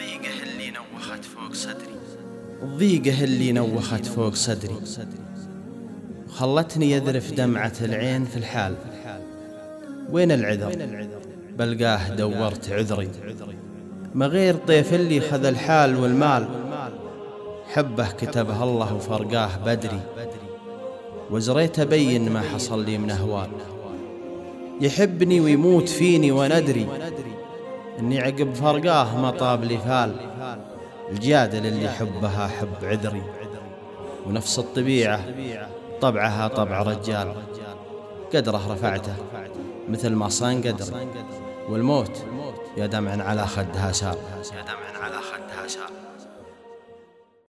الضيقة اللي نوخت فوق صدري، الضيقة اللي نوخت فوق صدري خلتني يذرف دمعة العين في الحال. وين العذر؟ بلقاه دورت عذري، ما غير طيف اللي خذ الحال والمال، حبه كتبه الله وفرقاه بدري، وزريت أبين ما حصل لي من أهوال. يحبني ويموت فيني وندري إني عقب فرقاه ما طاب لي فال. الجادل اللي حبها حب عذري، ونفس الطبيعة طبعها طبع رجال. قدره رفعته مثل ما صان قدري، والموت يا دمع على خدها سال.